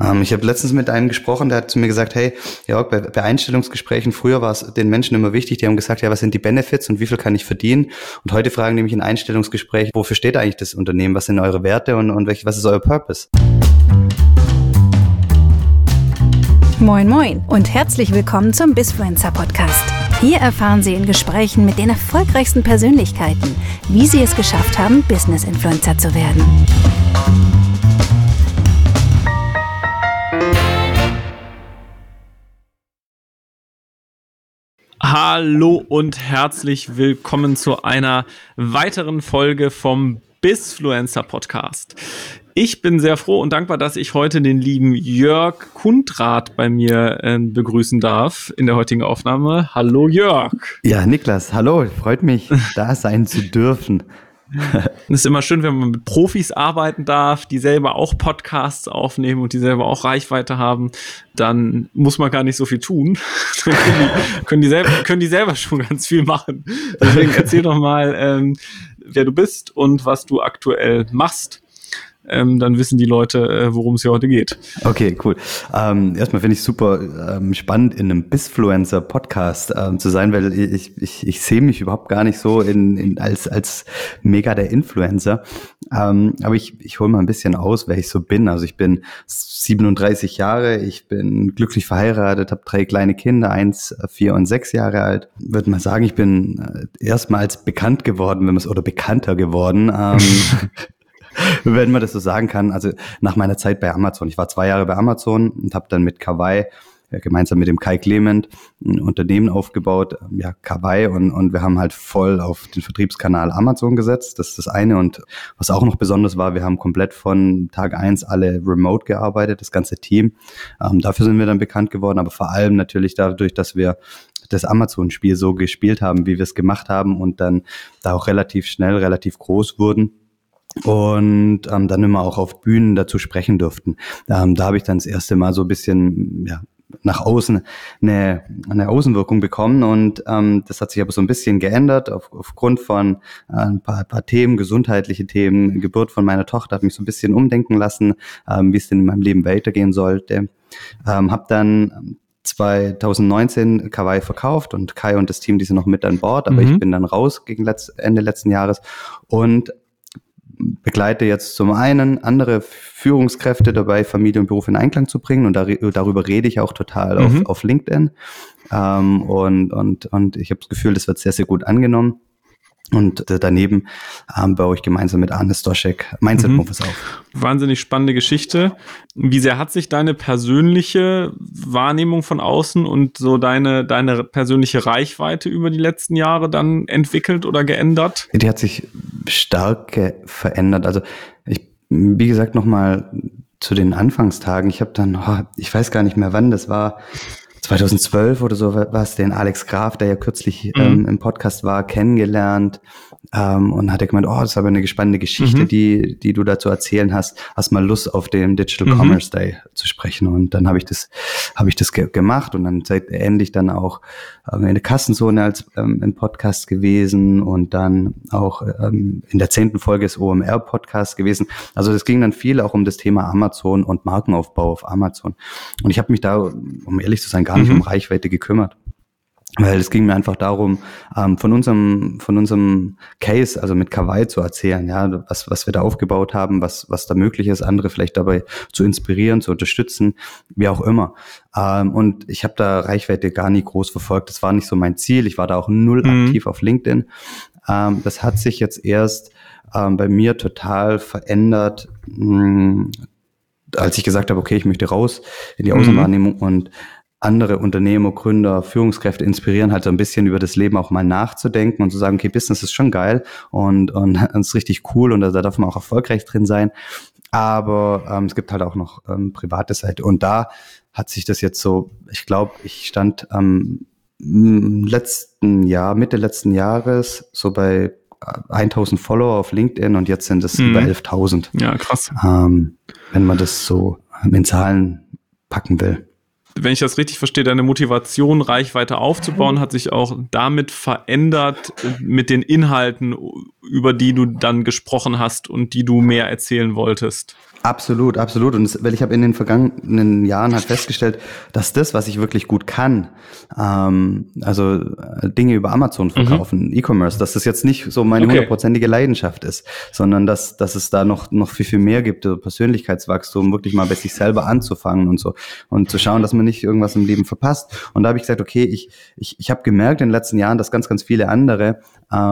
Ich habe letztens mit einem gesprochen, der hat zu mir gesagt, hey, Jörg, bei Einstellungsgesprächen, früher war es den Menschen immer wichtig, die haben gesagt, ja, was sind die Benefits und wie viel kann ich verdienen? Und heute fragen die mich in Einstellungsgesprächen, wofür steht eigentlich das Unternehmen, was sind eure Werte und was ist euer Purpose? Moin Moin und herzlich willkommen zum Bizfluencer Podcast. Hier erfahren Sie in Gesprächen mit den erfolgreichsten Persönlichkeiten, wie sie es geschafft haben, Business-Influencer zu werden. Hallo und herzlich willkommen zu einer weiteren Folge vom Bizfluencer Podcast. Ich bin sehr froh und dankbar, dass ich heute den lieben Jörg Kundrath bei mir begrüßen darf in der heutigen Aufnahme. Hallo Jörg. Ja, Niklas, hallo, freut mich, da sein zu dürfen. Es ist immer schön, wenn man mit Profis arbeiten darf, die selber auch Podcasts aufnehmen und die selber auch Reichweite haben. Dann muss man gar nicht so viel tun. Dann können die selber schon ganz viel machen. Deswegen erzähl doch mal, wer du bist und was du aktuell machst. Dann wissen die Leute, worum es hier heute geht. Okay, cool. Erstmal finde ich super spannend, in einem Bizfluencer-Podcast zu sein, weil ich sehe mich überhaupt gar nicht so als mega der Influencer. Aber ich hole mal ein bisschen aus, wer ich so bin. Also ich bin 37 Jahre, ich bin glücklich verheiratet, habe 3 kleine Kinder, 1, 4 und 6 Jahre alt. Würde mal sagen, ich bin erstmal als bekannt geworden, oder bekannter geworden. Wenn man das so sagen kann, also nach meiner Zeit bei Amazon. Ich war 2 Jahre bei Amazon und habe dann mit Kawaii, gemeinsam mit dem Kai Clement, ein Unternehmen aufgebaut, ja, Kawaii, und wir haben halt voll auf den Vertriebskanal Amazon gesetzt. Das ist das eine. Und was auch noch besonders war, wir haben komplett von Tag 1 alle remote gearbeitet, das ganze Team. Dafür sind wir dann bekannt geworden, aber vor allem natürlich dadurch, dass wir das Amazon-Spiel so gespielt haben, wie wir es gemacht haben und dann da auch relativ schnell, relativ groß wurden. Und dann immer auch auf Bühnen dazu sprechen durften. Da habe ich dann das erste Mal so ein bisschen nach außen eine Außenwirkung bekommen, und das hat sich aber so ein bisschen geändert aufgrund von ein paar Themen, gesundheitliche Themen. Geburt von meiner Tochter hat mich so ein bisschen umdenken lassen, wie es denn in meinem Leben weitergehen sollte. Habe dann 2019 Kawaii verkauft und Kai und das Team, die sind noch mit an Bord, aber ich bin dann raus gegen Ende letzten Jahres und begleite jetzt zum einen andere Führungskräfte dabei, Familie und Beruf in Einklang zu bringen, und darüber rede ich auch total auf LinkedIn, und ich habe das Gefühl, das wird sehr, sehr gut angenommen. Und daneben baue ich gemeinsam mit Arne Stoschek Mindset-Profis auf. Wahnsinnig spannende Geschichte. Wie sehr hat sich deine persönliche Wahrnehmung von außen und so deine persönliche Reichweite über die letzten Jahre dann entwickelt oder geändert? Die hat sich stark verändert. Also wie gesagt, nochmal zu den Anfangstagen. Ich habe dann, ich weiß gar nicht mehr wann, das war 2012 oder so, war es den Alex Graf, der ja kürzlich im Podcast war, kennengelernt, und hat er gemeint, das ist aber eine spannende Geschichte, die du dazu erzählen hast. Hast mal Lust, auf dem Digital Commerce Day zu sprechen? Und dann habe ich das gemacht, und dann endlich dann auch in der Kassenzone als im Podcast gewesen, und dann auch in der 10. Folge des OMR-Podcasts gewesen. Also es ging dann viel auch um das Thema Amazon und Markenaufbau auf Amazon. Und ich habe mich da, um ehrlich zu sein, gar nicht um Reichweite gekümmert. Weil es ging mir einfach darum, von unserem Case, also mit Kawaii, zu erzählen, ja, was wir da aufgebaut haben, was da möglich ist, andere vielleicht dabei zu inspirieren, zu unterstützen, wie auch immer. Und ich habe da Reichweite gar nie groß verfolgt. Das war nicht so mein Ziel. Ich war da auch null aktiv auf LinkedIn. Das hat sich jetzt erst bei mir total verändert, als ich gesagt habe, okay, ich möchte raus in die Außenwahrnehmung und andere Unternehmer, Gründer, Führungskräfte inspirieren, halt so ein bisschen über das Leben auch mal nachzudenken und zu sagen, okay, Business ist schon geil und ist richtig cool, und da darf man auch erfolgreich drin sein. Aber es gibt halt auch noch private Seite. Und da hat sich das jetzt so, ich glaube, ich stand Mitte letzten Jahres so bei 1000 Follower auf LinkedIn, und jetzt sind es über 11.000. Ja, krass. Wenn man das so in Zahlen packen will. Wenn ich das richtig verstehe, deine Motivation, Reichweite aufzubauen, hat sich auch damit verändert mit den Inhalten, über die du dann gesprochen hast und die du mehr erzählen wolltest. Absolut, absolut. Weil ich habe in den vergangenen Jahren halt festgestellt, dass das, was ich wirklich gut kann, also Dinge über Amazon verkaufen, E-Commerce, dass das jetzt nicht so meine hundertprozentige Leidenschaft ist, sondern dass es da noch viel, viel mehr gibt, so Persönlichkeitswachstum, wirklich mal bei sich selber anzufangen und so und zu schauen, dass man nicht irgendwas im Leben verpasst. Und da habe ich gesagt, okay, ich habe gemerkt in den letzten Jahren, dass ganz, ganz viele andere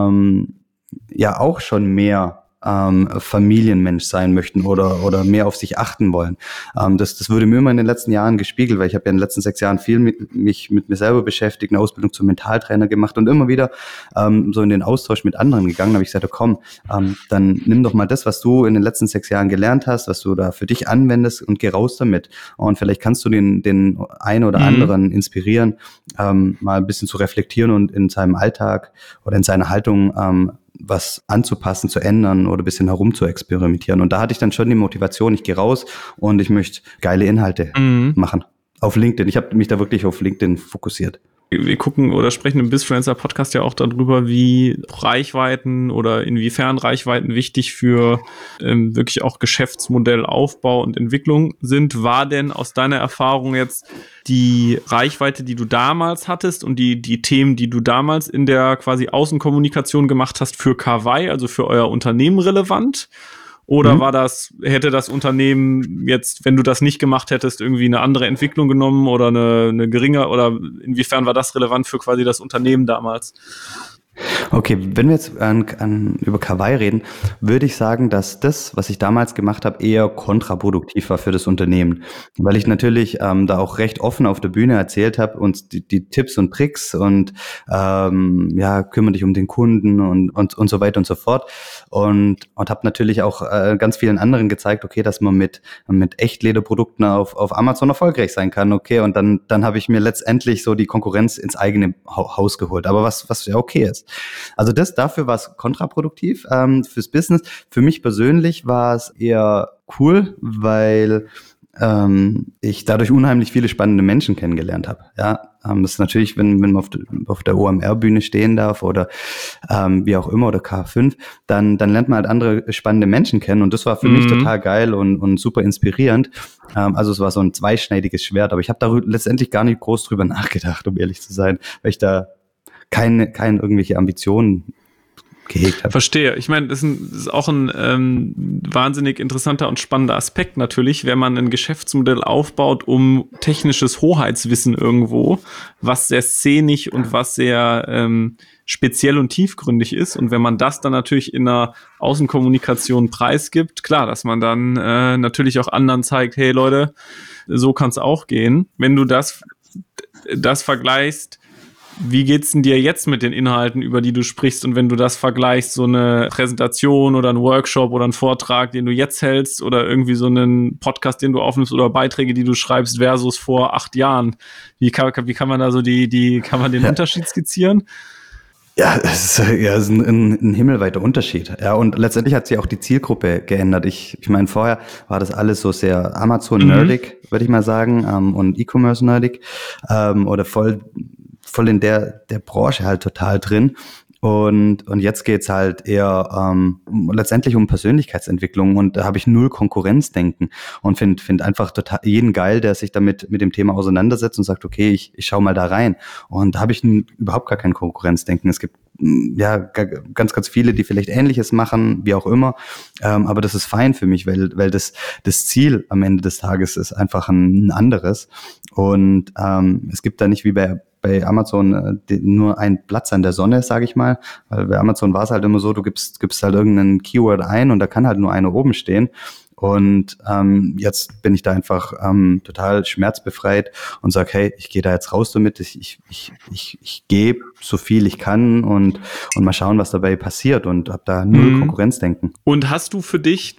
ja auch schon mehr Familienmensch sein möchten oder mehr auf sich achten wollen. Das wurde mir immer in den letzten Jahren gespiegelt, weil ich habe ja in den letzten 6 Jahren viel mich mit mir selber beschäftigt, eine Ausbildung zum Mentaltrainer gemacht und immer wieder so in den Austausch mit anderen gegangen. Da habe ich gesagt, komm, dann nimm doch mal das, was du in den letzten 6 Jahren gelernt hast, was du da für dich anwendest und geh raus damit. Und vielleicht kannst du den einen oder anderen inspirieren, mal ein bisschen zu reflektieren und in seinem Alltag oder in seiner Haltung was anzupassen, zu ändern oder ein bisschen herum zu experimentieren. Und da hatte ich dann schon die Motivation, ich gehe raus und ich möchte geile Inhalte machen. Auf LinkedIn. Ich habe mich da wirklich auf LinkedIn fokussiert. Wir gucken oder sprechen im Bizfluencer-Podcast ja auch darüber, wie Reichweiten oder inwiefern Reichweiten wichtig für wirklich auch Geschäftsmodellaufbau und Entwicklung sind. War denn aus deiner Erfahrung jetzt die Reichweite, die du damals hattest und die Themen, die du damals in der quasi Außenkommunikation gemacht hast, für Kawai, also für euer Unternehmen relevant? Oder hätte das Unternehmen jetzt, wenn du das nicht gemacht hättest, irgendwie eine andere Entwicklung genommen oder eine geringe, oder inwiefern war das relevant für quasi das Unternehmen damals? Okay, wenn wir jetzt über Kawai reden, würde ich sagen, dass das, was ich damals gemacht habe, eher kontraproduktiv war für das Unternehmen. Weil ich natürlich da auch recht offen auf der Bühne erzählt habe und die Tipps und Tricks und kümmere dich um den Kunden und so weiter und so fort. Und habe natürlich auch ganz vielen anderen gezeigt, okay, dass man mit Echtlederprodukten auf Amazon erfolgreich sein kann. Okay, und dann habe ich mir letztendlich so die Konkurrenz ins eigene Haus geholt. Aber was ja okay ist. Also dafür war es kontraproduktiv fürs Business. Für mich persönlich war es eher cool, weil ich dadurch unheimlich viele spannende Menschen kennengelernt habe. Ja, das ist natürlich, wenn man auf der OMR-Bühne stehen darf oder wie auch immer oder K5, dann lernt man halt andere spannende Menschen kennen und das war für mich total geil und super inspirierend. Also es war so ein zweischneidiges Schwert, aber ich habe da letztendlich gar nicht groß drüber nachgedacht, um ehrlich zu sein, weil ich da keine irgendwelche Ambitionen gehegt habe. Verstehe. Ich meine, das ist auch ein wahnsinnig interessanter und spannender Aspekt natürlich, wenn man ein Geschäftsmodell aufbaut um technisches Hoheitswissen irgendwo, was sehr szenisch und was sehr speziell und tiefgründig ist. Und wenn man das dann natürlich in einer Außenkommunikation preisgibt, klar, dass man dann natürlich auch anderen zeigt, hey Leute, so kann es auch gehen. Wenn du das vergleichst, wie geht's denn dir jetzt mit den Inhalten, über die du sprichst? Und wenn du das vergleichst, so eine Präsentation oder ein Workshop oder ein Vortrag, den du jetzt hältst oder irgendwie so einen Podcast, den du aufnimmst oder Beiträge, die du schreibst versus vor 8 Jahren, wie kann man da so kann man den Unterschied skizzieren? Ja, es ist ein himmelweiter Unterschied. Ja, und letztendlich hat sich auch die Zielgruppe geändert. Ich meine, vorher war das alles so sehr Amazon-nerdig, würde ich mal sagen, und E-Commerce-nerdig, oder voll in der Branche halt total drin. Und jetzt geht's halt eher letztendlich um Persönlichkeitsentwicklung und da habe ich null Konkurrenzdenken und finde einfach total jeden geil, der sich damit mit dem Thema auseinandersetzt und sagt, okay, ich schau mal da rein. Und da habe ich überhaupt gar kein Konkurrenzdenken. Es gibt ja ganz, ganz viele, die vielleicht Ähnliches machen, wie auch immer. Aber das ist fein für mich, weil das Ziel am Ende des Tages ist einfach ein anderes. Und es gibt da nicht wie bei Amazon nur einen Platz an der Sonne, sage ich mal. Weil bei Amazon war es halt immer so, du gibst halt irgendeinen Keyword ein und da kann halt nur einer oben stehen. Und jetzt bin ich da einfach total schmerzbefreit und sage, hey, ich gehe da jetzt raus damit, ich gebe so viel ich kann und mal schauen, was dabei passiert und habe da null Konkurrenzdenken. Und hast du für dich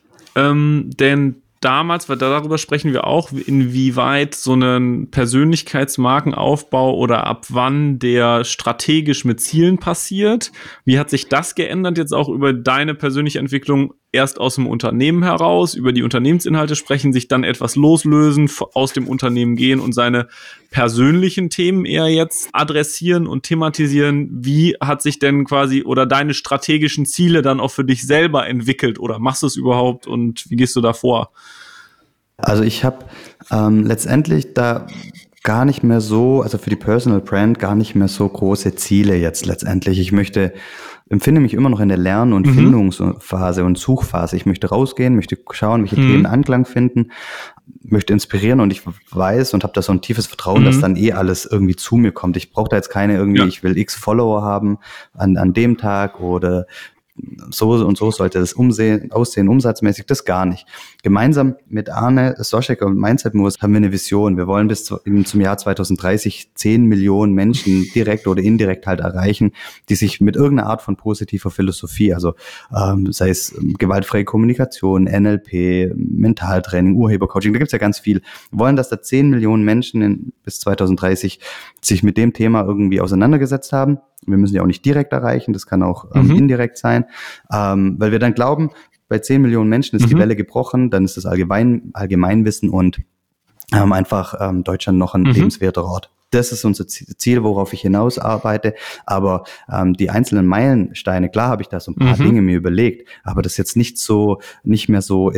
denn damals, weil darüber sprechen wir auch, inwieweit so ein Persönlichkeitsmarkenaufbau oder ab wann der strategisch mit Zielen passiert. Wie hat sich das geändert jetzt auch über deine persönliche Entwicklung erst aus dem Unternehmen heraus, über die Unternehmensinhalte sprechen, sich dann etwas loslösen, aus dem Unternehmen gehen und seine persönlichen Themen eher jetzt adressieren und thematisieren? Wie hat sich denn quasi oder deine strategischen Ziele dann auch für dich selber entwickelt oder machst du es überhaupt und wie gehst du da vor? Also ich habe letztendlich da gar nicht mehr so, also für die Personal Brand gar nicht mehr so große Ziele jetzt letztendlich. Empfinde mich immer noch in der Lern- und Findungsphase und Suchphase. Ich möchte rausgehen, möchte schauen, welche Themen Anklang finden, möchte inspirieren und ich weiß und habe da so ein tiefes Vertrauen, dass dann alles irgendwie zu mir kommt. Ich brauche da jetzt keine irgendwie, ich will X Follower haben an dem Tag oder so und so sollte das aussehen, umsatzmäßig, das gar nicht. Gemeinsam mit Arne Soschek und Mindset Moves haben wir eine Vision. Wir wollen bis zum Jahr 2030 10 Millionen Menschen direkt oder indirekt halt erreichen, die sich mit irgendeiner Art von positiver Philosophie, also sei es gewaltfreie Kommunikation, NLP, Mentaltraining, Urhebercoaching, da gibt's ja ganz viel. Wir wollen, dass da 10 Millionen Menschen bis 2030 sich mit dem Thema irgendwie auseinandergesetzt haben. Wir müssen ja auch nicht direkt erreichen, das kann auch indirekt sein, weil wir dann glauben, bei 10 Millionen Menschen ist die Welle gebrochen, dann ist das Allgemeinwissen und einfach Deutschland noch ein lebenswerter Ort. Das ist unser Ziel, worauf ich hinaus arbeite. Aber die einzelnen Meilensteine, klar habe ich da so ein paar Dinge mir überlegt, aber das ist jetzt nicht mehr so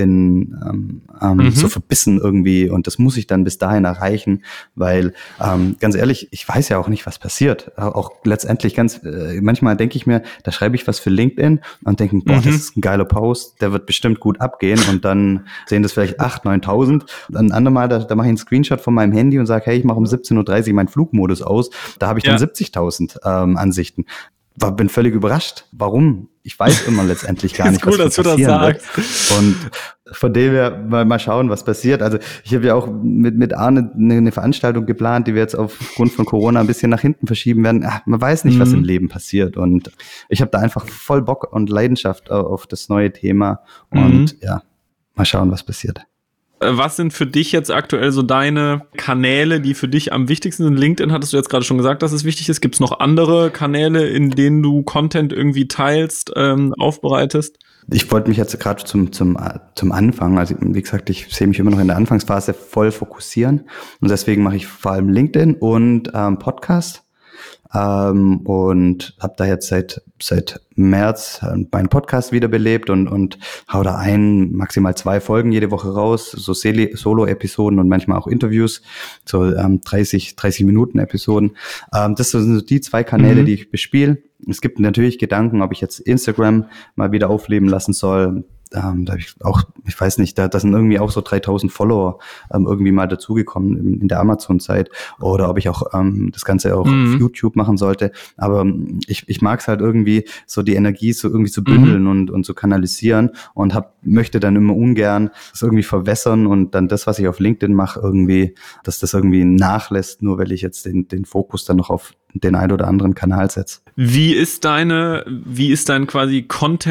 so verbissen irgendwie. Und das muss ich dann bis dahin erreichen, weil ganz ehrlich, ich weiß ja auch nicht, was passiert. Auch letztendlich manchmal denke ich mir, da schreibe ich was für LinkedIn und denke, das ist ein geiler Post, der wird bestimmt gut abgehen. Und dann sehen das vielleicht 8.000, 9.000. Dann ein andermal, da mache ich einen Screenshot von meinem Handy und sage, hey, ich mache um 17.30 Uhr meinen Flugmodus aus. Da habe ich dann 70.000 Ansichten. Bin völlig überrascht. Warum? Ich weiß immer letztendlich gar nicht, cool, was passieren wird. Und von dem her mal schauen, was passiert. Also ich habe ja auch mit Arne eine Veranstaltung geplant, die wir jetzt aufgrund von Corona ein bisschen nach hinten verschieben werden. Man weiß nicht, was im Leben passiert. Und ich habe da einfach voll Bock und Leidenschaft auf das neue Thema. Und mal schauen, was passiert. Was sind für dich jetzt aktuell so deine Kanäle, die für dich am wichtigsten sind? LinkedIn hattest du jetzt gerade schon gesagt, dass es wichtig ist. Gibt es noch andere Kanäle, in denen du Content irgendwie teilst, aufbereitest? Ich wollte mich jetzt gerade zum Anfang, also wie gesagt, ich sehe mich immer noch in der Anfangsphase voll fokussieren und deswegen mache ich vor allem LinkedIn und Podcast. Und habe da jetzt seit März meinen Podcast wiederbelebt und hau da maximal 2 Folgen jede Woche raus, so Solo-Episoden und manchmal auch Interviews, so 30 Minuten Episoden. Das sind so die 2 Kanäle, die ich bespiele. Es gibt natürlich Gedanken, ob ich jetzt Instagram mal wieder aufleben lassen soll. Da habe ich auch, ich weiß nicht, da sind irgendwie auch so 3.000 Follower irgendwie mal dazugekommen in der Amazon-Zeit oder ob ich auch das Ganze auch auf YouTube machen sollte. Aber ich mag es halt irgendwie, so die Energie so irgendwie zu bündeln und zu kanalisieren und möchte dann immer ungern das irgendwie verwässern und dann das, was ich auf LinkedIn mache, irgendwie, dass das irgendwie nachlässt, nur weil ich jetzt den Fokus dann noch auf den ein oder anderen Kanal setze. Wie ist dein quasi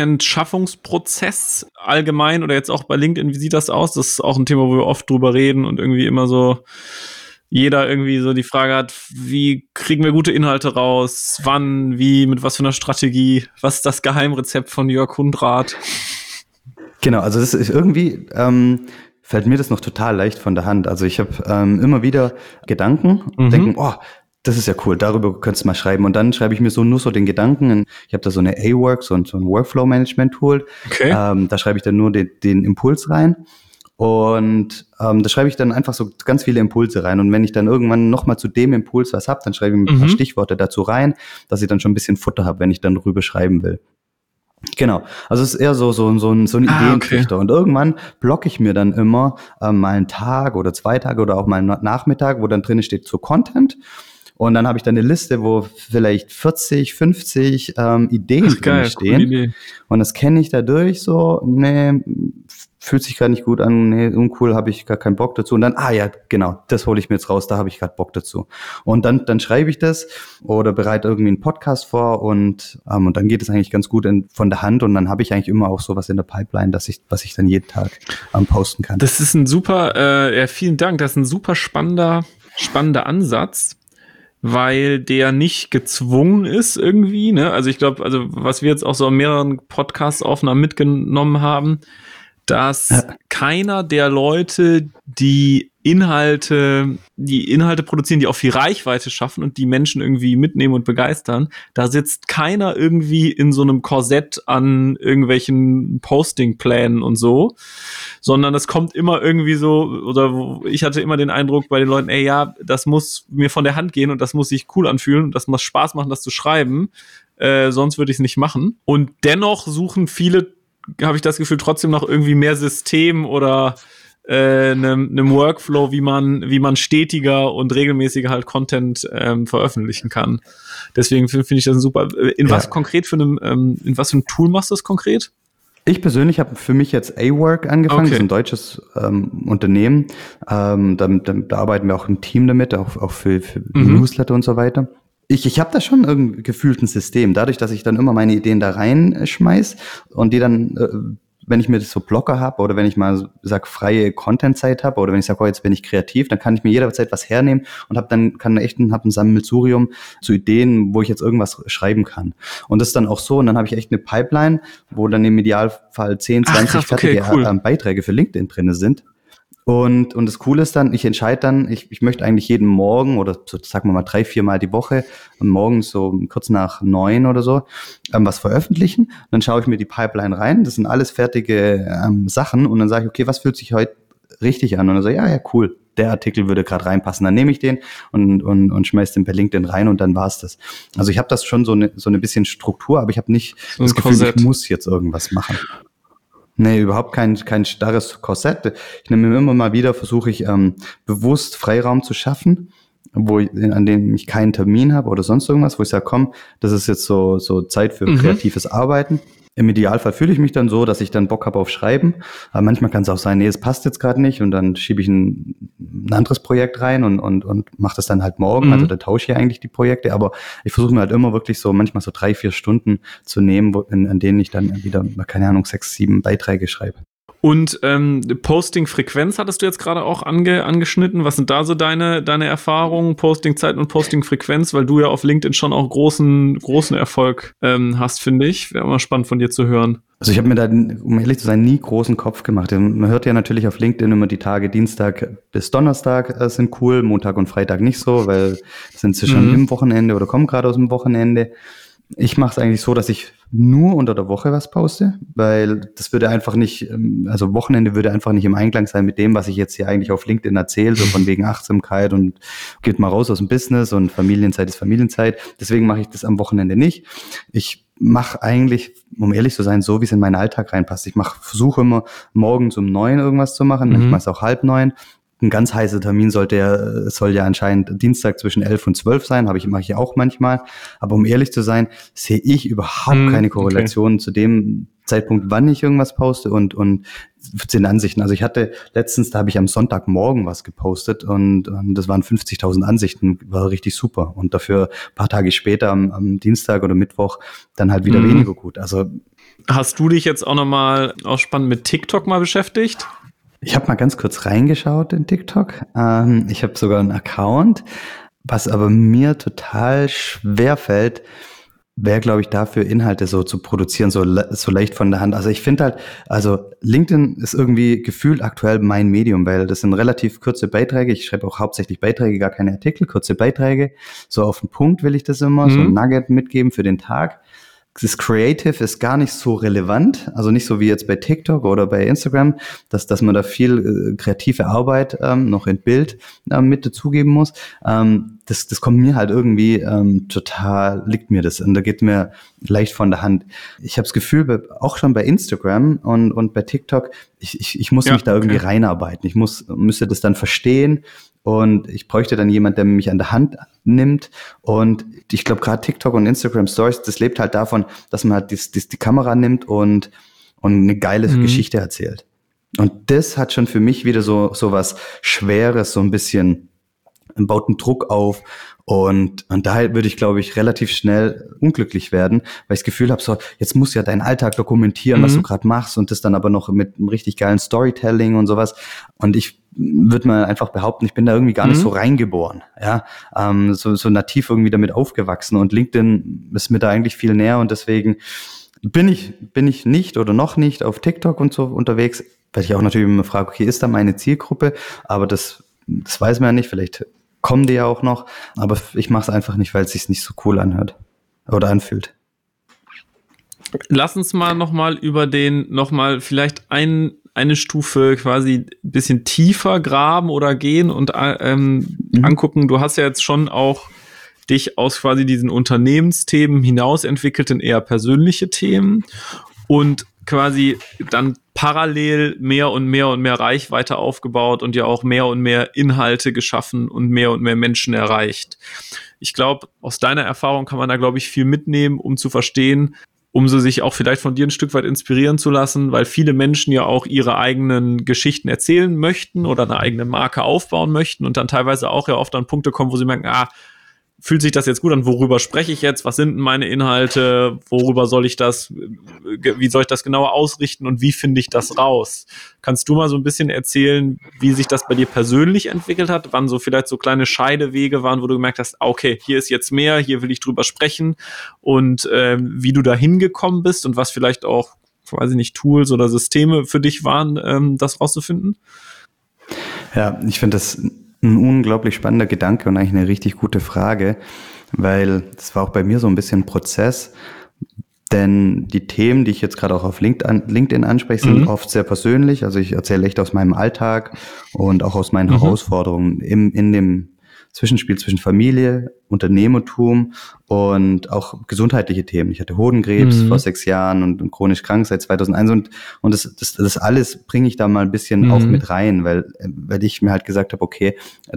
Content-Schaffungsprozess allgemein oder jetzt auch bei LinkedIn? Wie sieht das aus? Das ist auch ein Thema, wo wir oft drüber reden und irgendwie immer so jeder irgendwie so die Frage hat, wie kriegen wir gute Inhalte raus? Wann? Wie? Mit was für einer Strategie? Was ist das Geheimrezept von Jörg Hundrath? Genau, also das ist irgendwie fällt mir das noch total leicht von der Hand. Also ich habe immer wieder Gedanken, denken, das ist ja cool, darüber könntest du mal schreiben. Und dann schreibe ich mir nur so den Gedanken. Ich habe da so eine A-Work, so ein Workflow-Management-Tool. Okay. Da schreibe ich dann nur den Impuls rein. Und da schreibe ich dann einfach so ganz viele Impulse rein. Und wenn ich dann irgendwann nochmal zu dem Impuls was habe, dann schreibe ich ein paar Stichworte dazu rein, dass ich dann schon ein bisschen Futter habe, wenn ich dann drüber schreiben will. Genau, also es ist eher so ein Ideentrichter. Okay. Und irgendwann blocke ich mir dann immer mal einen Tag oder 2 Tage oder auch mal einen Nachmittag, wo dann drin steht so Content. Und dann habe ich dann eine Liste, wo vielleicht 40, 50 Ideen drin stehen. Und das kenne ich dadurch so, fühlt sich gerade nicht gut an, uncool, habe ich gar keinen Bock dazu. Und dann, genau, das hole ich mir jetzt raus, da habe ich gerade Bock dazu. Und dann schreibe ich das oder bereite irgendwie einen Podcast vor und dann geht es eigentlich ganz gut von der Hand und dann habe ich eigentlich immer auch sowas in der Pipeline, was ich dann jeden Tag posten kann. Das ist ein super, vielen Dank, das ist ein super spannender Ansatz, weil der nicht gezwungen ist irgendwie, ne? Also ich glaube, was wir jetzt auch so an mehreren Podcast-Aufnahmen mitgenommen haben, dass keiner der Leute, die Inhalte produzieren, die auch viel Reichweite schaffen und die Menschen irgendwie mitnehmen und begeistern, da sitzt keiner irgendwie in so einem Korsett an irgendwelchen Postingplänen und so, sondern es kommt immer irgendwie so, oder ich hatte immer den Eindruck bei den Leuten, ey, ja, das muss mir von der Hand gehen und das muss sich cool anfühlen und das muss Spaß machen, das zu schreiben, sonst würde ich es nicht machen. Und dennoch suchen viele, habe ich das Gefühl, trotzdem noch irgendwie mehr System oder einem Workflow, wie man stetiger und regelmäßiger halt Content veröffentlichen kann. Deswegen finde ich das super. In was für ein Tool machst du das konkret? Ich persönlich habe für mich jetzt A-Work angefangen, das ist ein deutsches Unternehmen. Da arbeiten wir auch im Team damit, auch für Newsletter und so weiter. Ich habe da schon irgendwie gefühlt ein System, dadurch, dass ich dann immer meine Ideen da reinschmeiß und die dann, wenn ich mir das so Blocker habe oder wenn ich mal sag freie Content-Zeit habe oder wenn ich sage, oh, jetzt bin ich kreativ, dann kann ich mir jederzeit was hernehmen und habe ein Sammelsurium zu Ideen, wo ich jetzt irgendwas schreiben kann. Und das ist dann auch so, und dann habe ich echt eine Pipeline, wo dann im Idealfall 10, 20 fertige Beiträge für LinkedIn drin sind. Und das Coole ist dann, ich entscheide dann, ich möchte eigentlich jeden Morgen oder so, sagen wir mal 3-4 Mal die Woche, morgens so kurz nach 9 oder so, was veröffentlichen. Dann schaue ich mir die Pipeline rein. Das sind alles fertige Sachen. Und dann sage ich, okay, was fühlt sich heute richtig an? Und dann sage ich, ja, cool, der Artikel würde gerade reinpassen. Dann nehme ich den und schmeiß den per LinkedIn rein und dann war's das. Also ich habe das schon so eine bisschen Struktur, aber ich habe nicht so das Gefühl, ich muss jetzt irgendwas machen. Nee, überhaupt kein starres Korsett. Ich nehme mir immer mal wieder, versuche ich bewusst Freiraum zu schaffen, an dem ich keinen Termin habe oder sonst irgendwas, wo ich sage, komm, das ist jetzt so Zeit für kreatives Arbeiten. Im Idealfall fühle ich mich dann so, dass ich dann Bock habe auf Schreiben. Aber manchmal kann es auch sein, nee, es passt jetzt gerade nicht und dann schiebe ich ein anderes Projekt rein und mache das dann halt morgen. Also da tausche ich eigentlich die Projekte. Aber ich versuche mir halt immer wirklich so manchmal so 3-4 Stunden zu nehmen, an denen ich dann wieder, keine Ahnung, 6-7 Beiträge schreibe. Und Posting-Frequenz hattest du jetzt gerade auch angeschnitten. Was sind da so deine Erfahrungen, Posting-Zeit und Posting-Frequenz? Weil du ja auf LinkedIn schon auch großen Erfolg hast, finde ich. Wäre immer spannend von dir zu hören. Also ich habe mir da, um ehrlich zu sein, nie großen Kopf gemacht. Man hört ja natürlich auf LinkedIn immer die Tage Dienstag bis Donnerstag sind cool, Montag und Freitag nicht so, weil sind sie schon im Wochenende oder kommen gerade aus dem Wochenende. Ich mache es eigentlich so, dass ich nur unter der Woche was poste, weil das würde einfach nicht, also Wochenende würde einfach nicht im Einklang sein mit dem, was ich jetzt hier eigentlich auf LinkedIn erzähle, so von wegen Achtsamkeit und geht mal raus aus dem Business und Familienzeit ist Familienzeit. Deswegen mache ich das am Wochenende nicht. Ich mache eigentlich, um ehrlich zu sein, so wie es in meinen Alltag reinpasst. Ich versuche immer morgens um 9 irgendwas zu machen, manchmal ist es auch 8:30. Ein ganz heißer Termin soll ja anscheinend Dienstag zwischen 11 und 12 sein, mache ich auch manchmal. Aber um ehrlich zu sein, sehe ich überhaupt keine Korrelation zu dem Zeitpunkt, wann ich irgendwas poste und zu den Ansichten. Also ich hatte letztens, da habe ich am Sonntagmorgen was gepostet und das waren 50.000 Ansichten, war richtig super. Und dafür ein paar Tage später am Dienstag oder Mittwoch dann halt wieder weniger gut. Also hast du dich jetzt auch nochmal auch spannend mit TikTok mal beschäftigt? Ich habe mal ganz kurz reingeschaut in TikTok. Ich habe sogar einen Account. Was aber mir total schwer fällt, wäre, glaube ich, dafür Inhalte so zu produzieren, so leicht von der Hand. Also ich finde halt, also LinkedIn ist irgendwie gefühlt aktuell mein Medium, weil das sind relativ kurze Beiträge. Ich schreibe auch hauptsächlich Beiträge, gar keine Artikel, kurze Beiträge. So auf den Punkt will ich das immer, so ein Nugget mitgeben für den Tag. Das Creative ist gar nicht so relevant, also nicht so wie jetzt bei TikTok oder bei Instagram, dass man da viel kreative Arbeit noch in Bild mit dazugeben muss. Das kommt mir halt irgendwie total, liegt mir das und da geht mir leicht von der Hand. Ich habe das Gefühl, auch schon bei Instagram und bei TikTok, ich muss mich da irgendwie reinarbeiten. Ich müsste das dann verstehen. Und ich bräuchte dann jemand, der mich an der Hand nimmt. Und ich glaube, gerade TikTok und Instagram Stories, das lebt halt davon, dass man halt die Kamera nimmt und eine geile Geschichte erzählt. Und das hat schon für mich wieder so was Schweres, so ein bisschen, baut einen Druck auf. Und daher würde ich, glaube ich, relativ schnell unglücklich werden, weil ich das Gefühl habe, so, jetzt musst du ja deinen Alltag dokumentieren, was du gerade machst und das dann aber noch mit einem richtig geilen Storytelling und sowas. Und ich würde mal einfach behaupten, ich bin da irgendwie gar nicht so reingeboren, ja, so nativ irgendwie damit aufgewachsen und LinkedIn ist mir da eigentlich viel näher und deswegen bin ich nicht oder noch nicht auf TikTok und so unterwegs, weil ich auch natürlich immer frage, okay, ist da meine Zielgruppe, aber das das weiß man ja nicht, vielleicht kommen die ja auch noch, aber ich mache es einfach nicht, weil es sich nicht so cool anhört oder anfühlt. Lass uns mal nochmal vielleicht eine Stufe quasi ein bisschen tiefer graben oder gehen und angucken. Du hast ja jetzt schon auch dich aus quasi diesen Unternehmensthemen hinaus entwickelt in eher persönliche Themen und quasi dann parallel mehr und mehr Reichweite aufgebaut und ja auch mehr und mehr Inhalte geschaffen und mehr Menschen erreicht. Ich glaube, aus deiner Erfahrung kann man da, glaube ich, viel mitnehmen, um zu verstehen, um so sich auch vielleicht von dir ein Stück weit inspirieren zu lassen, weil viele Menschen ja auch ihre eigenen Geschichten erzählen möchten oder eine eigene Marke aufbauen möchten und dann teilweise auch ja oft an Punkte kommen, wo sie merken, fühlt sich das jetzt gut an, worüber spreche ich jetzt, was sind denn meine Inhalte, wie soll ich das genauer ausrichten und wie finde ich das raus? Kannst du mal so ein bisschen erzählen, wie sich das bei dir persönlich entwickelt hat, wann so vielleicht so kleine Scheidewege waren, wo du gemerkt hast, okay, hier ist jetzt mehr, hier will ich drüber sprechen und wie du da hingekommen bist und was vielleicht auch, weiß ich nicht, Tools oder Systeme für dich waren, das rauszufinden? Ja, ich finde das ein unglaublich spannender Gedanke und eigentlich eine richtig gute Frage, weil das war auch bei mir so ein bisschen ein Prozess, denn die Themen, die ich jetzt gerade auch auf LinkedIn anspreche, sind oft sehr persönlich. Also ich erzähle echt aus meinem Alltag und auch aus meinen Herausforderungen in dem Zwischenspiel zwischen Familie, Unternehmertum und auch gesundheitliche Themen. Ich hatte Hodenkrebs vor 6 Jahren und chronisch krank seit 2001 und das alles bringe ich da mal ein bisschen auch mit rein, weil ich mir halt gesagt habe, okay,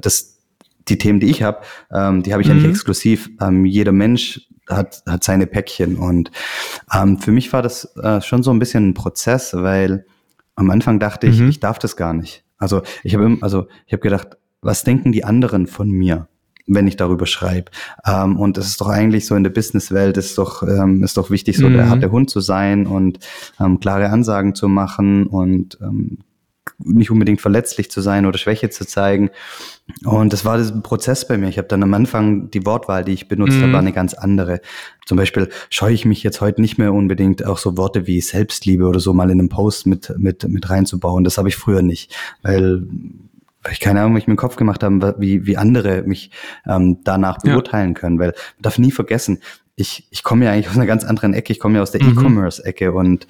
die Themen, die ich habe, die habe ich ja nicht exklusiv. Jeder Mensch hat seine Päckchen und für mich war das schon so ein bisschen ein Prozess, weil am Anfang dachte ich darf das gar nicht. Also ich habe gedacht, was denken die anderen von mir, wenn ich darüber schreibe? Und es ist doch eigentlich so in der Businesswelt, ist doch wichtig, so der harte Hund zu sein und klare Ansagen zu machen und nicht unbedingt verletzlich zu sein oder Schwäche zu zeigen. Und das war ein Prozess bei mir. Ich habe dann am Anfang die Wortwahl, die ich benutzt habe, war eine ganz andere. Zum Beispiel scheue ich mich jetzt heute nicht mehr unbedingt, auch so Worte wie Selbstliebe oder so mal in einem Post mit reinzubauen. Das habe ich früher nicht, weil ich keine Ahnung, ich mir den Kopf gemacht habe, wie andere mich danach beurteilen können. Weil man darf nie vergessen, ich komme ja eigentlich aus einer ganz anderen Ecke. Ich komme ja aus der E-Commerce-Ecke und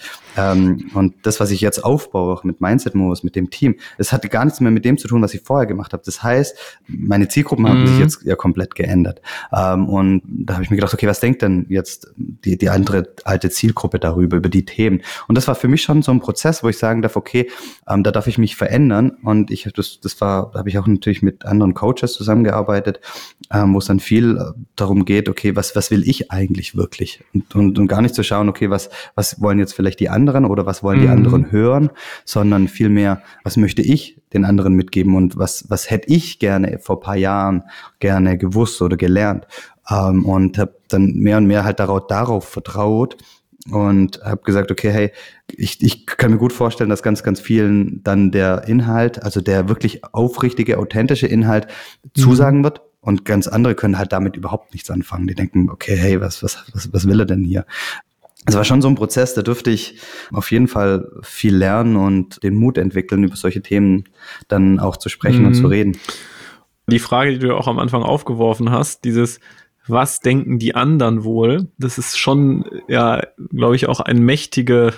das, was ich jetzt aufbaue, auch mit Mindset Moves, mit dem Team, es hatte gar nichts mehr mit dem zu tun, was ich vorher gemacht habe. Das heißt, meine Zielgruppen haben sich jetzt ja komplett geändert. Und da habe ich mir gedacht, okay, was denkt denn jetzt die andere alte Zielgruppe darüber, über die Themen? Und das war für mich schon so ein Prozess, wo ich sagen darf, okay, da darf ich mich verändern. Und da habe ich auch natürlich mit anderen Coaches zusammengearbeitet, wo es dann viel darum geht, okay, was will ich eigentlich wirklich? Und gar nicht zu schauen, okay, was wollen jetzt vielleicht die anderen oder was wollen die anderen hören, sondern vielmehr, was möchte ich den anderen mitgeben und was hätte ich gerne vor ein paar Jahren gerne gewusst oder gelernt, und habe dann mehr und mehr halt darauf vertraut und habe gesagt, okay, hey, ich kann mir gut vorstellen, dass ganz, ganz vielen dann der Inhalt, also der wirklich aufrichtige, authentische Inhalt zusagen wird. Und ganz andere können halt damit überhaupt nichts anfangen. Die denken, okay, hey, was will er denn hier? Es war schon so ein Prozess, da dürfte ich auf jeden Fall viel lernen und den Mut entwickeln, über solche Themen dann auch zu sprechen und zu reden. Die Frage, die du auch am Anfang aufgeworfen hast, was denken die anderen wohl? Das ist schon, ja, glaube ich, auch eine mächtige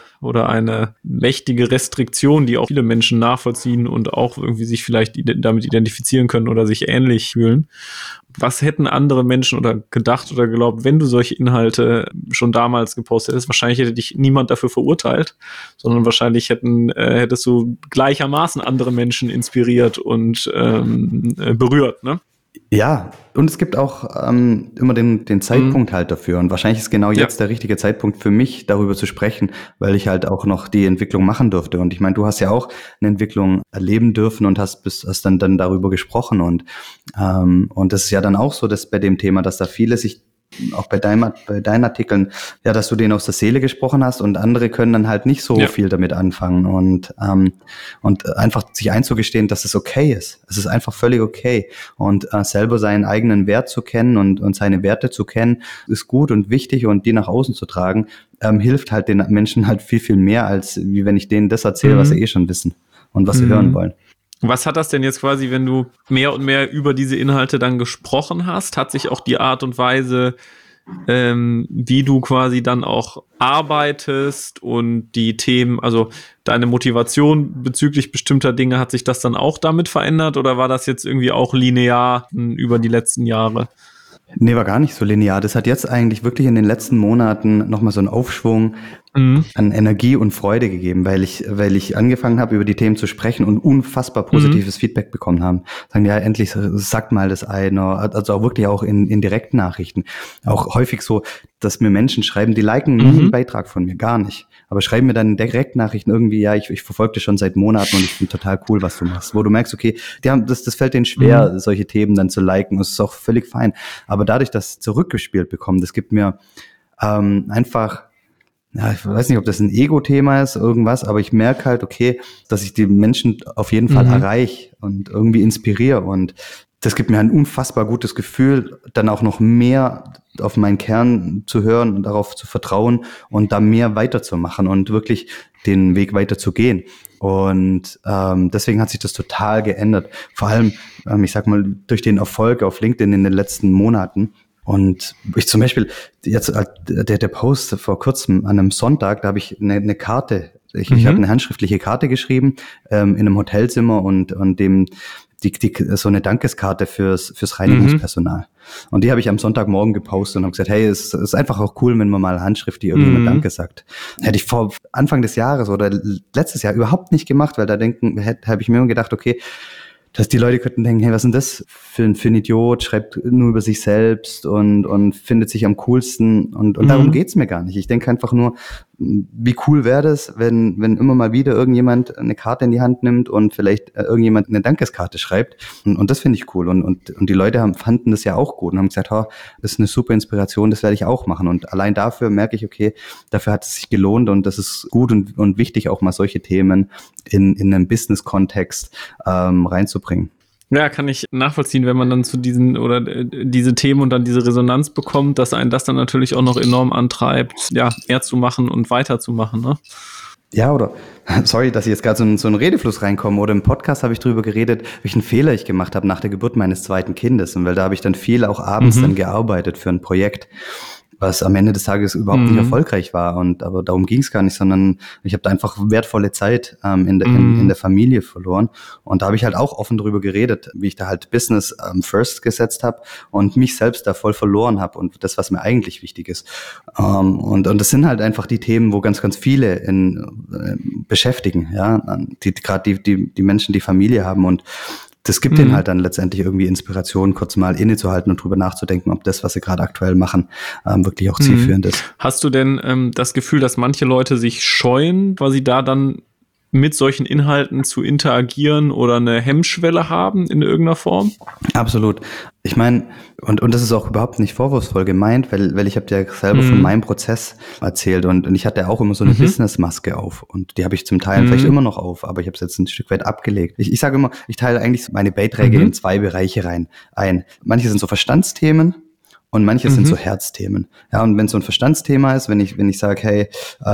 Restriktion, die auch viele Menschen nachvollziehen und auch irgendwie sich vielleicht damit identifizieren können oder sich ähnlich fühlen. Was hätten andere Menschen oder gedacht oder geglaubt, wenn du solche Inhalte schon damals gepostet hättest? Wahrscheinlich hätte dich niemand dafür verurteilt, sondern wahrscheinlich hättest du gleichermaßen andere Menschen inspiriert und berührt, ne? Ja, und es gibt auch immer den Zeitpunkt halt dafür. Und wahrscheinlich ist genau jetzt der richtige Zeitpunkt für mich, darüber zu sprechen, weil ich halt auch noch die Entwicklung machen durfte. Und ich meine, du hast ja auch eine Entwicklung erleben dürfen und hast dann darüber gesprochen. Und das ist ja dann auch so, dass bei dem Thema, dass da viele sich auch bei deinen Artikeln, ja, dass du denen aus der Seele gesprochen hast und andere können dann halt nicht so viel damit anfangen und einfach sich einzugestehen, dass es okay ist. Es ist einfach völlig okay und selber seinen eigenen Wert zu kennen und seine Werte zu kennen, ist gut und wichtig und die nach außen zu tragen, hilft halt den Menschen halt viel, viel mehr, als wie wenn ich denen das erzähle, was sie eh schon wissen und was sie hören wollen. Was hat das denn jetzt quasi, wenn du mehr und mehr über diese Inhalte dann gesprochen hast? Hat sich auch die Art und Weise, wie du quasi dann auch arbeitest und die Themen, also deine Motivation bezüglich bestimmter Dinge, hat sich das dann auch damit verändert oder war das jetzt irgendwie auch linear über die letzten Jahre? Nee, war gar nicht so linear. Das hat jetzt eigentlich wirklich in den letzten Monaten nochmal so einen Aufschwung an Energie und Freude gegeben, weil ich angefangen habe, über die Themen zu sprechen und unfassbar positives Feedback bekommen haben. Sagen, ja, endlich sagt mal das einer. Also auch wirklich auch in direkten Nachrichten. Auch häufig so, dass mir Menschen schreiben, die liken nie einen Beitrag von mir, gar nicht. Aber schreiben mir dann Direktnachrichten irgendwie, ja, ich verfolge dich schon seit Monaten und ich finde total cool, was du machst. Wo du merkst, okay, das fällt denen schwer, solche Themen dann zu liken. Das ist auch völlig fein. Aber dadurch, dass ich zurückgespielt bekomme, das gibt mir einfach, ja, ich weiß nicht, ob das ein Ego-Thema ist, irgendwas, aber ich merke halt, okay, dass ich die Menschen auf jeden Fall erreiche und irgendwie inspiriere. Und das gibt mir ein unfassbar gutes Gefühl, dann auch noch mehr auf meinen Kern zu hören und darauf zu vertrauen und da mehr weiterzumachen und wirklich den Weg weiter zu gehen. Und deswegen hat sich das total geändert. Vor allem, ich sag mal, durch den Erfolg auf LinkedIn in den letzten Monaten. Und ich zum Beispiel, jetzt der Post vor kurzem an einem Sonntag, da habe ich eine Karte, ich habe eine handschriftliche Karte geschrieben in einem Hotelzimmer und dem so eine Dankeskarte fürs Reinigungspersonal. Und die habe ich am Sonntagmorgen gepostet und habe gesagt, hey, es ist einfach auch cool, wenn man mal handschriftlich irgendjemand Danke sagt. Hätte ich vor Anfang des Jahres oder letztes Jahr überhaupt nicht gemacht, weil da habe ich mir immer gedacht, okay, dass die Leute könnten denken, hey, was ist denn das für ein Idiot, schreibt nur über sich selbst und findet sich am coolsten und darum geht's mir gar nicht. Ich denke einfach nur, wie cool wäre das, wenn immer mal wieder irgendjemand eine Karte in die Hand nimmt und vielleicht irgendjemand eine Dankeskarte schreibt und das finde ich cool und die Leute fanden das ja auch gut und haben gesagt, oh, das ist eine super Inspiration, das werde ich auch machen und allein dafür merke ich, okay, dafür hat es sich gelohnt und das ist gut und wichtig, auch mal solche Themen in einen Business-Kontext reinzubringen. Ja, kann ich nachvollziehen, wenn man dann zu diesen oder diese Themen und dann diese Resonanz bekommt, dass einen das dann natürlich auch noch enorm antreibt, ja, mehr zu machen und weiterzumachen, ne? Ja, oder, sorry, dass ich jetzt gerade so einen Redefluss reinkomme, oder im Podcast habe ich drüber geredet, welchen Fehler ich gemacht habe nach der Geburt meines zweiten Kindes, und weil da habe ich dann viel auch abends dann gearbeitet für ein Projekt, was am Ende des Tages überhaupt nicht erfolgreich war. Aber darum ging es gar nicht, sondern ich habe da einfach wertvolle Zeit in der Familie verloren. Und da habe ich halt auch offen drüber geredet, wie ich da halt Business first gesetzt habe und mich selbst da voll verloren habe und das, was mir eigentlich wichtig ist. Und das sind halt einfach die Themen, wo ganz, ganz viele beschäftigen, ja, gerade die Menschen, die Familie haben, und das gibt denen halt dann letztendlich irgendwie Inspiration, kurz mal innezuhalten und drüber nachzudenken, ob das, was sie gerade aktuell machen, wirklich auch zielführend ist. Hast du denn das Gefühl, dass manche Leute sich scheuen, weil sie da dann mit solchen Inhalten zu interagieren oder eine Hemmschwelle haben in irgendeiner Form? Absolut. Ich meine, und das ist auch überhaupt nicht vorwurfsvoll gemeint, weil ich habe dir selber von meinem Prozess erzählt und ich hatte auch immer so eine Business-Maske auf und die habe ich zum Teil vielleicht immer noch auf, aber ich habe es jetzt ein Stück weit abgelegt. Ich sage immer, ich teile eigentlich meine Beiträge in zwei Bereiche ein. Manche sind so Verstandsthemen und manche sind so Herzthemen. Ja, und wenn es so ein Verstandsthema ist, wenn ich sage, hey,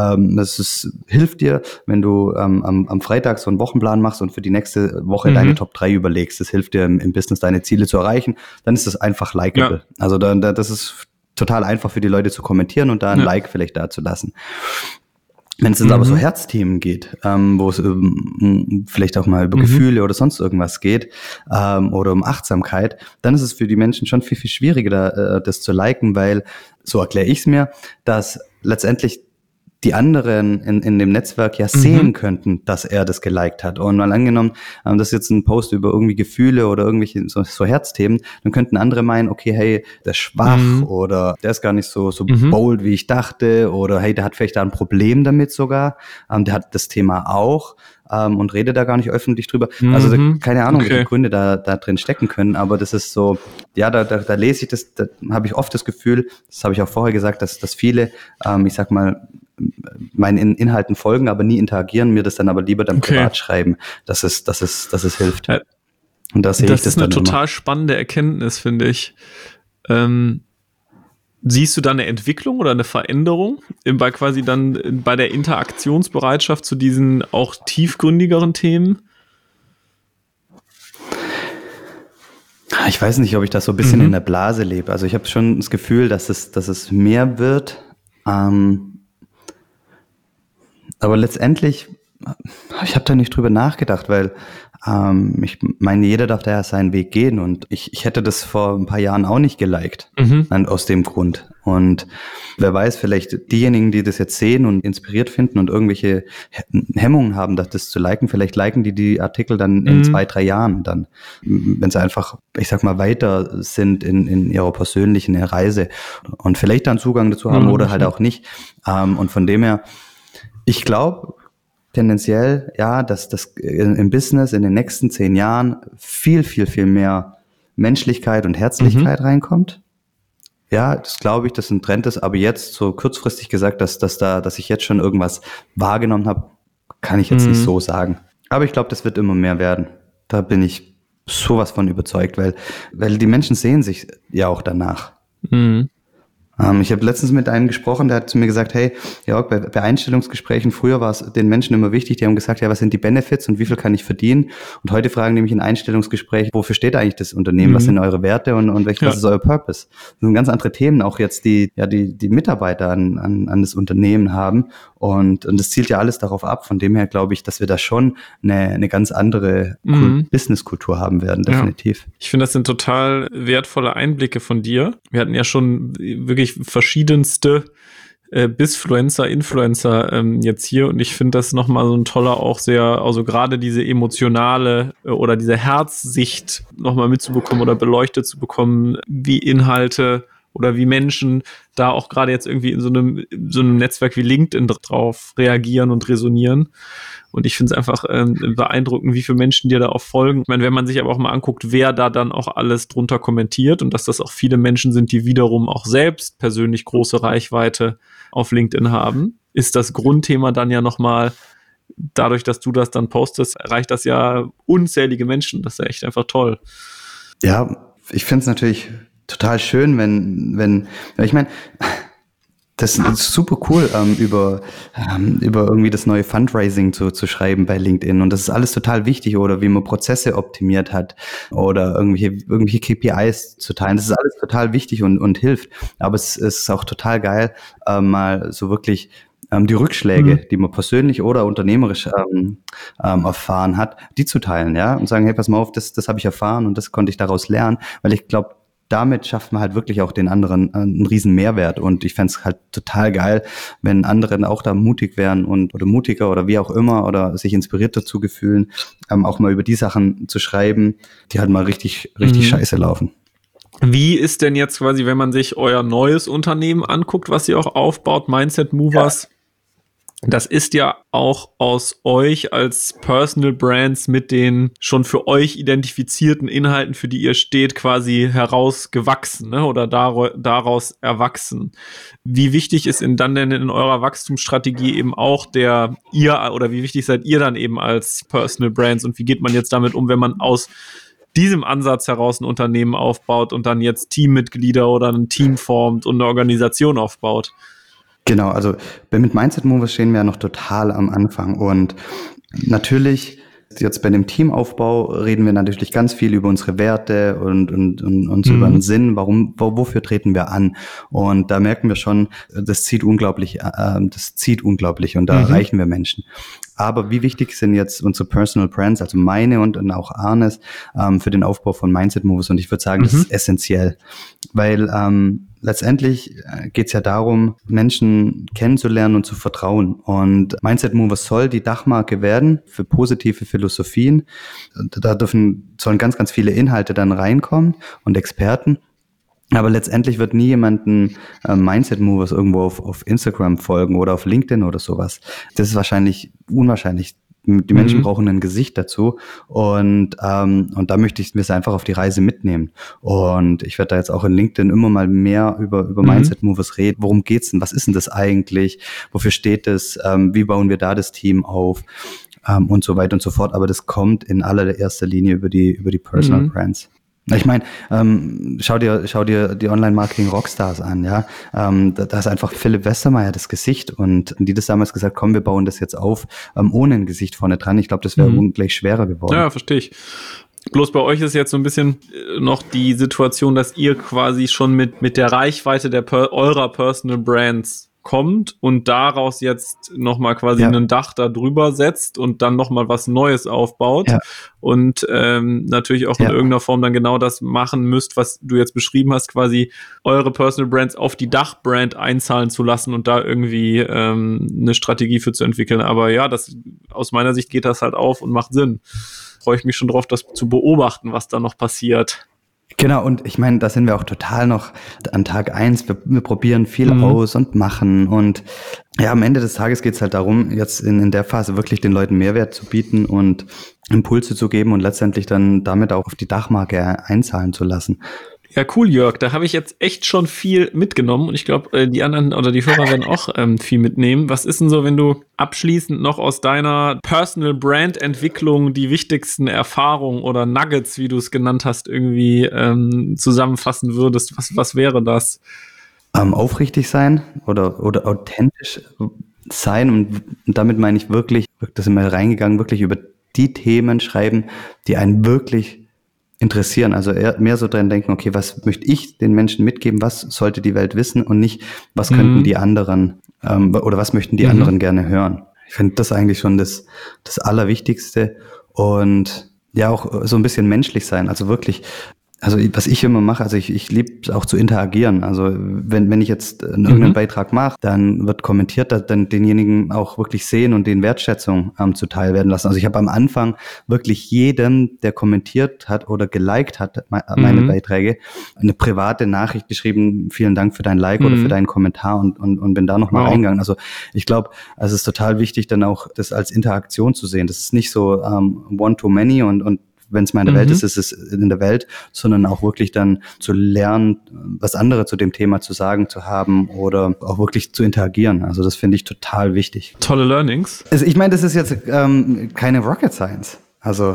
hilft dir, wenn du am Freitag so einen Wochenplan machst und für die nächste Woche deine Top 3 überlegst, das hilft dir im Business, deine Ziele zu erreichen, dann ist das einfach likeable. Ja. Also das ist total einfach für die Leute zu kommentieren und da ein Like vielleicht da zu lassen. Wenn es jetzt aber so Herzthemen geht, wo es vielleicht auch mal über Gefühle oder sonst irgendwas geht, oder um Achtsamkeit, dann ist es für die Menschen schon viel, viel schwieriger, das zu liken, weil, so erkläre ich es mir, dass letztendlich die anderen in dem Netzwerk ja sehen könnten, dass er das geliked hat. Und mal angenommen, das ist jetzt ein Post über irgendwie Gefühle oder irgendwelche so Herzthemen, dann könnten andere meinen, okay, hey, der ist schwach oder der ist gar nicht so bold, wie ich dachte, oder hey, der hat vielleicht da ein Problem damit sogar, der hat das Thema auch und redet da gar nicht öffentlich drüber. Also keine Ahnung, welche Gründe da drin stecken können, aber das ist so, ja, da lese ich das, da habe ich oft das Gefühl, das habe ich auch vorher gesagt, dass viele, ich sag mal, meinen Inhalten folgen, aber nie interagieren, mir das dann aber lieber dann privat schreiben, dass es hilft. Ja. Und das ist eine total spannende Erkenntnis, finde ich. Siehst du da eine Entwicklung oder eine Veränderung bei der Interaktionsbereitschaft zu diesen auch tiefgründigeren Themen? Ich weiß nicht, ob ich das so ein bisschen in der Blase lebe. Also ich habe schon das Gefühl, dass es mehr wird. Aber letztendlich, ich habe da nicht drüber nachgedacht, weil ich meine, jeder darf da ja seinen Weg gehen und ich hätte das vor ein paar Jahren auch nicht geliked, aus dem Grund. Und wer weiß, vielleicht diejenigen, die das jetzt sehen und inspiriert finden und irgendwelche Hemmungen haben, das zu liken, vielleicht liken die Artikel dann in 2-3 Jahren dann, wenn sie einfach, ich sag mal, weiter sind in ihrer persönlichen Reise und vielleicht dann Zugang dazu haben oder halt auch nicht. Und von dem her, ich glaube, tendenziell, ja, dass das im Business in den nächsten 10 Jahren viel, viel, viel mehr Menschlichkeit und Herzlichkeit reinkommt. Ja, das glaube ich, dass ein Trend ist, aber jetzt so kurzfristig gesagt, dass ich jetzt schon irgendwas wahrgenommen habe, kann ich jetzt nicht so sagen. Aber ich glaube, das wird immer mehr werden. Da bin ich sowas von überzeugt, weil die Menschen sehen sich ja auch danach. Ich habe letztens mit einem gesprochen, der hat zu mir gesagt, hey, Jörg, bei Einstellungsgesprächen, früher war es den Menschen immer wichtig, die haben gesagt, ja, was sind die Benefits und wie viel kann ich verdienen? Und heute fragen die mich in Einstellungsgesprächen, wofür steht eigentlich das Unternehmen, was sind eure Werte und was ist euer Purpose? Das sind ganz andere Themen, auch jetzt die Mitarbeiter an das Unternehmen haben und das zielt ja alles darauf ab. Von dem her glaube ich, dass wir da schon eine ganz andere Business-Kultur haben werden, definitiv. Ja. Ich finde, das sind total wertvolle Einblicke von dir. Wir hatten ja schon wirklich verschiedenste Bisfluencer, Influencer jetzt hier und ich finde das nochmal so ein toller, auch sehr, also gerade diese emotionale oder diese Herzsicht nochmal mitzubekommen oder beleuchtet zu bekommen, wie Inhalte oder wie Menschen da auch gerade jetzt irgendwie in so einem Netzwerk wie LinkedIn drauf reagieren und resonieren. Und ich finde es einfach beeindruckend, wie viele Menschen dir da auch folgen. Ich meine, wenn man sich aber auch mal anguckt, wer da dann auch alles drunter kommentiert und dass das auch viele Menschen sind, die wiederum auch selbst persönlich große Reichweite auf LinkedIn haben, ist das Grundthema dann ja nochmal, dadurch, dass du das dann postest, erreicht das ja unzählige Menschen. Das ist ja echt einfach toll. Ja, ich finde es natürlich total schön, wenn ich meine, das ist super cool, über irgendwie das neue Fundraising zu schreiben bei LinkedIn. Und das ist alles total wichtig. Oder wie man Prozesse optimiert hat oder irgendwelche KPIs zu teilen. Das ist alles total wichtig und hilft. Aber es ist auch total geil, mal so wirklich die Rückschläge, die man persönlich oder unternehmerisch erfahren hat, die zu teilen, ja. Und sagen, hey, pass mal auf, das habe ich erfahren und das konnte ich daraus lernen. Weil ich glaube, damit schafft man halt wirklich auch den anderen einen riesen Mehrwert und ich fände es halt total geil, wenn andere auch da mutig wären oder mutiger oder wie auch immer oder sich inspiriert dazu gefühlen, auch mal über die Sachen zu schreiben, die halt mal richtig scheiße laufen. Wie ist denn jetzt quasi, wenn man sich euer neues Unternehmen anguckt, was ihr auch aufbaut, Mindset Movers? Ja. Das ist ja auch aus euch als Personal Brands mit den schon für euch identifizierten Inhalten, für die ihr steht, quasi herausgewachsen, ne? Oder daraus erwachsen. Wie wichtig ist dann denn in eurer Wachstumsstrategie eben auch wie wichtig seid ihr dann eben als Personal Brands und wie geht man jetzt damit um, wenn man aus diesem Ansatz heraus ein Unternehmen aufbaut und dann jetzt Teammitglieder oder ein Team formt und eine Organisation aufbaut? Genau, also mit Mindset Movers stehen wir ja noch total am Anfang und natürlich jetzt bei dem Teamaufbau reden wir natürlich ganz viel über unsere Werte und so über den Sinn, wofür treten wir an und da merken wir schon, das zieht unglaublich und da erreichen wir Menschen. Aber wie wichtig sind jetzt unsere Personal Brands, also meine und auch Arnes, für den Aufbau von Mindset Movers? Und ich würde sagen, das ist essentiell, weil letztendlich geht es ja darum, Menschen kennenzulernen und zu vertrauen. Und Mindset Movers soll die Dachmarke werden für positive Philosophien. Da sollen ganz, ganz viele Inhalte dann reinkommen und Experten. Aber letztendlich wird nie jemanden Mindset Movers irgendwo auf Instagram folgen oder auf LinkedIn oder sowas. Das ist unwahrscheinlich. Die Menschen brauchen ein Gesicht dazu und da möchte ich mir es einfach auf die Reise mitnehmen. Und ich werde da jetzt auch in LinkedIn immer mal mehr über Mindset Movers reden. Worum geht's denn? Was ist denn das eigentlich? Wofür steht es? Wie bauen wir da das Team auf? Und so weiter und so fort. Aber das kommt in allererster Linie über die Personal Brands. Ich meine, schau dir die Online-Marketing-Rockstars an, ja. Da ist einfach Philipp Westermeier das Gesicht und die das damals gesagt, komm, wir bauen das jetzt auf, ohne ein Gesicht vorne dran. Ich glaube, das wäre ungleich schwerer geworden. Ja, verstehe ich. Bloß bei euch ist jetzt so ein bisschen noch die Situation, dass ihr quasi schon mit der Reichweite eurer Personal Brands kommt und daraus jetzt nochmal quasi ein Dach da drüber setzt und dann nochmal was Neues aufbaut und natürlich auch in irgendeiner Form dann genau das machen müsst, was du jetzt beschrieben hast, quasi eure Personal Brands auf die Dachbrand einzahlen zu lassen und da irgendwie eine Strategie für zu entwickeln. Aber ja, das aus meiner Sicht geht das halt auf und macht Sinn. Freue ich mich schon drauf, das zu beobachten, was da noch passiert. Genau, und ich meine, da sind wir auch total noch an Tag 1. Wir probieren viel aus und machen. Und ja, am Ende des Tages geht es halt darum, jetzt in der Phase wirklich den Leuten Mehrwert zu bieten und Impulse zu geben und letztendlich dann damit auch auf die Dachmarke einzahlen zu lassen. Ja, cool, Jörg. Da habe ich jetzt echt schon viel mitgenommen und ich glaube, die anderen oder die Hörer werden auch viel mitnehmen. Was ist denn so, wenn du abschließend noch aus deiner Personal Brand Entwicklung die wichtigsten Erfahrungen oder Nuggets, wie du es genannt hast, irgendwie zusammenfassen würdest? Was wäre das? Aufrichtig sein oder authentisch sein, und damit meine ich wirklich, da sind wir reingegangen, wirklich über die Themen schreiben, die einen wirklich interessieren, also eher mehr so dran denken, okay, was möchte ich den Menschen mitgeben, was sollte die Welt wissen und nicht, was könnten die anderen oder was möchten die anderen gerne hören. Ich finde das eigentlich schon das Allerwichtigste und ja auch so ein bisschen menschlich sein, also wirklich, also was ich immer mache, also ich liebe es auch zu interagieren. Also wenn ich jetzt irgendeinen Beitrag mache, dann wird kommentiert, dann denjenigen auch wirklich sehen und den Wertschätzung zuteil werden lassen. Also ich habe am Anfang wirklich jedem, der kommentiert hat oder geliked hat, meine Beiträge, eine private Nachricht geschrieben, vielen Dank für dein Like oder für deinen Kommentar und bin da nochmal reingegangen. Also ich glaube, es ist total wichtig, dann auch das als Interaktion zu sehen. Das ist nicht so one-to-many und wenn es meine Welt ist, ist es in der Welt, sondern auch wirklich dann zu lernen, was andere zu dem Thema zu sagen, zu haben oder auch wirklich zu interagieren. Also das finde ich total wichtig. Tolle Learnings. Also ich meine, das ist jetzt keine Rocket Science, also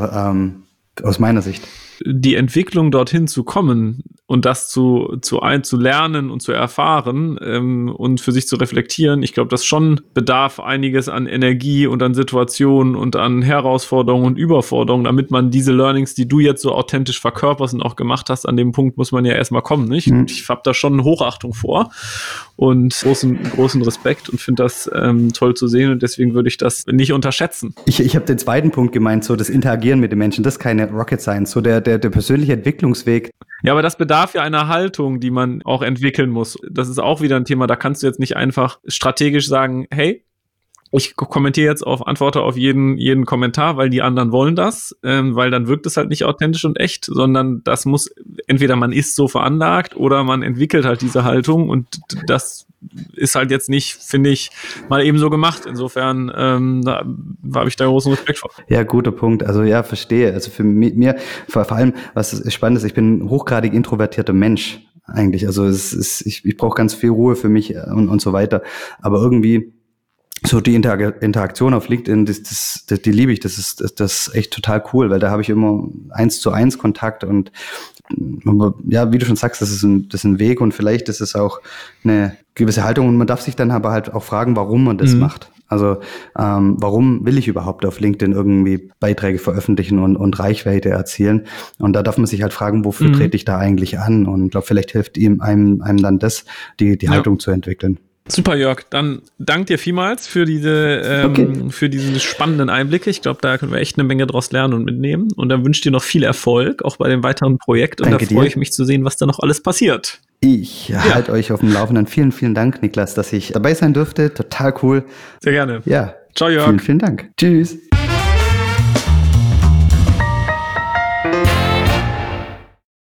aus meiner Sicht. Die Entwicklung dorthin zu kommen und das zu lernen und zu erfahren und für sich zu reflektieren, ich glaube, das schon bedarf einiges an Energie und an Situationen und an Herausforderungen und Überforderungen, damit man diese Learnings, die du jetzt so authentisch verkörperst und auch gemacht hast, an dem Punkt muss man ja erstmal kommen, nicht? Ich habe da schon Hochachtung vor und großen Respekt und finde das toll zu sehen und deswegen würde ich das nicht unterschätzen. Ich habe den zweiten Punkt gemeint, so das Interagieren mit den Menschen, das ist keine Rocket Science, so der persönliche Entwicklungsweg. Ja, aber das bedarf ja einer Haltung, die man auch entwickeln muss. Das ist auch wieder ein Thema, da kannst du jetzt nicht einfach strategisch sagen, hey, ich kommentiere jetzt antworte auf jeden Kommentar, weil die anderen wollen das, weil dann wirkt es halt nicht authentisch und echt, sondern das muss, entweder man ist so veranlagt oder man entwickelt halt diese Haltung und das ist halt jetzt nicht, finde ich, mal eben so gemacht. Insofern da habe ich da großen Respekt vor. Ja, guter Punkt. Also ja, verstehe. Also für mir, vor allem, was spannend ist, ich bin ein hochgradig introvertierter Mensch eigentlich. Also ich brauche ganz viel Ruhe für mich und so weiter. Aber irgendwie so die Interaktion auf LinkedIn, die liebe ich. Das ist echt total cool, weil da habe ich immer 1:1 Kontakt und ja, wie du schon sagst, das ist ein Weg und vielleicht ist es auch eine gewisse Haltung und man darf sich dann aber halt auch fragen, warum man das macht. Also warum will ich überhaupt auf LinkedIn irgendwie Beiträge veröffentlichen und Reichweite erzielen? Und da darf man sich halt fragen, wofür trete ich da eigentlich an? Und ich glaube, vielleicht hilft einem dann das, die Haltung zu entwickeln. Super, Jörg. Dann danke dir vielmals für diese spannenden Einblicke. Ich glaube, da können wir echt eine Menge draus lernen und mitnehmen. Und dann wünsche ich dir noch viel Erfolg, auch bei dem weiteren Projekt. Und danke da freue ich mich zu sehen, was da noch alles passiert. Ich halte euch auf dem Laufenden. Vielen, vielen Dank, Niklas, dass ich dabei sein durfte. Total cool. Sehr gerne. Ja. Ciao, Jörg. Vielen, vielen Dank. Tschüss.